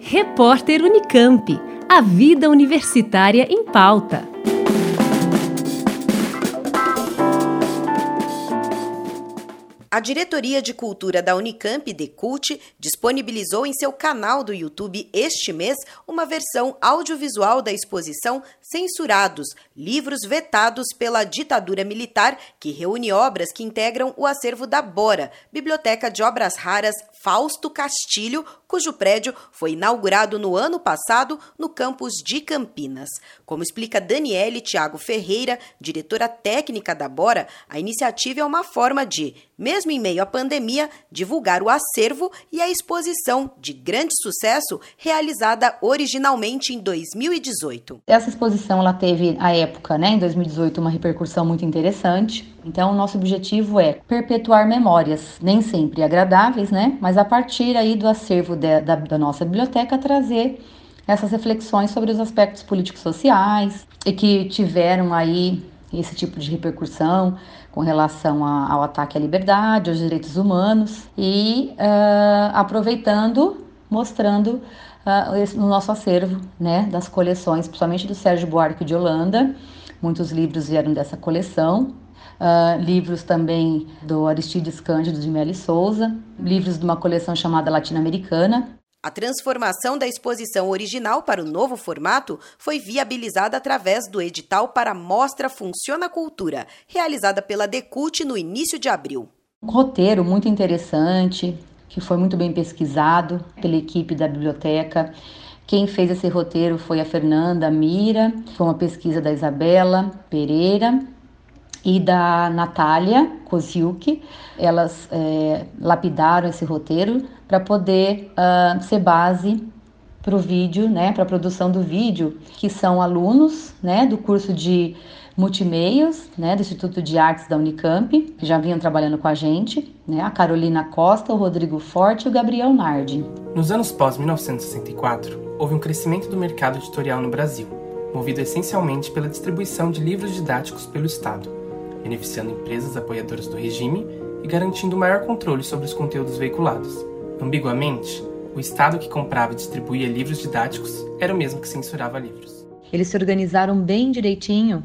Repórter Unicamp. A vida universitária em pauta. A Diretoria de Cultura da Unicamp, Decult, disponibilizou em seu canal do YouTube este mês uma versão audiovisual da exposição Censurados, livros vetados pela ditadura militar, que reúne obras que integram o acervo da BORA, Biblioteca de Obras Raras Fausto Castilho, cujo prédio foi inaugurado no ano passado no campus de Campinas. Como explica Daniele Thiago Ferreira, diretora técnica da BORA, a iniciativa é uma forma de, mesmo em meio à pandemia, divulgar o acervo e a exposição de grande sucesso realizada originalmente em 2018. Essa exposição ela teve, à época, em 2018, uma repercussão muito interessante. Então, o nosso objetivo é perpetuar memórias, nem sempre agradáveis, mas a partir aí do acervo da nossa biblioteca, trazer essas reflexões sobre os aspectos políticos sociais e que tiveram aí esse tipo de repercussão com relação ao ataque à liberdade, aos direitos humanos e aproveitando, mostrando no nosso acervo, das coleções, principalmente do Sérgio Buarque de Holanda. Muitos livros vieram dessa coleção. Livros também do Aristides Cândido de Melo e Souza, livros de uma coleção chamada Latino-Americana. A transformação da exposição original para o novo formato foi viabilizada através do edital para a Mostra Funciona Cultura, realizada pela Decult no início de abril. Um roteiro muito interessante, que foi muito bem pesquisado pela equipe da biblioteca. Quem fez esse roteiro foi a Fernanda Mira, foi uma pesquisa da Isabela Pereira e da Natália Koziuk. Elas lapidaram esse roteiro para poder ser base para o vídeo, para a produção do vídeo, que são alunos do curso de multimeios, do Instituto de Artes da Unicamp, que já vinham trabalhando com a gente, a Carolina Costa, o Rodrigo Forte e o Gabriel Nardi. Nos anos pós-1964, houve um crescimento do mercado editorial no Brasil, movido essencialmente pela distribuição de livros didáticos pelo Estado, beneficiando empresas apoiadoras do regime e garantindo maior controle sobre os conteúdos veiculados. Ambiguamente, o Estado que comprava e distribuía livros didáticos era o mesmo que censurava livros. Eles se organizaram bem direitinho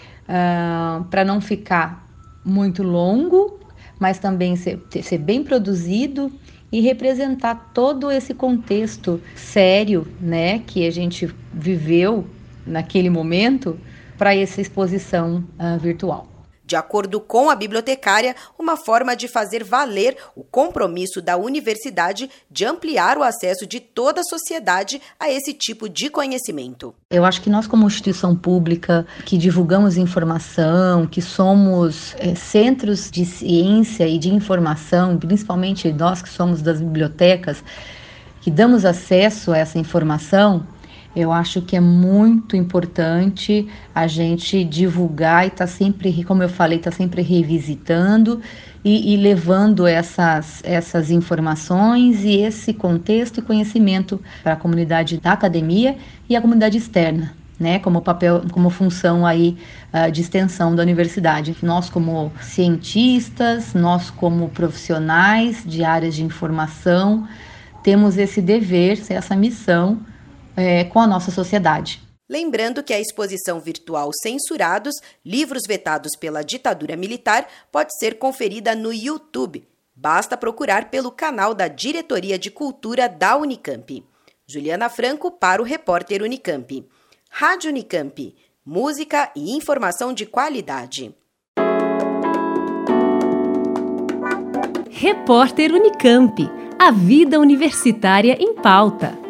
para não ficar muito longo, mas também ser bem produzido e representar todo esse contexto sério, que a gente viveu naquele momento para essa exposição virtual. De acordo com a bibliotecária, uma forma de fazer valer o compromisso da universidade de ampliar o acesso de toda a sociedade a esse tipo de conhecimento. Eu acho que nós, como instituição pública, que divulgamos informação, que somos centros de ciência e de informação, principalmente nós que somos das bibliotecas, que damos acesso a essa informação, eu acho que é muito importante a gente divulgar e tá sempre, como eu falei, tá sempre revisitando e levando essas informações e esse contexto e conhecimento para a comunidade da academia e a comunidade externa, como papel, como função aí de extensão da universidade. Nós como cientistas, nós como profissionais de áreas de informação, temos esse dever, essa missão com a nossa sociedade. Lembrando que a exposição virtual Censurados, livros vetados pela ditadura militar, pode ser conferida no YouTube. Basta procurar pelo canal da Diretoria de Cultura da Unicamp. Juliana Franco para o Repórter Unicamp. Rádio Unicamp. Música e informação de qualidade. Repórter Unicamp. A vida universitária em pauta.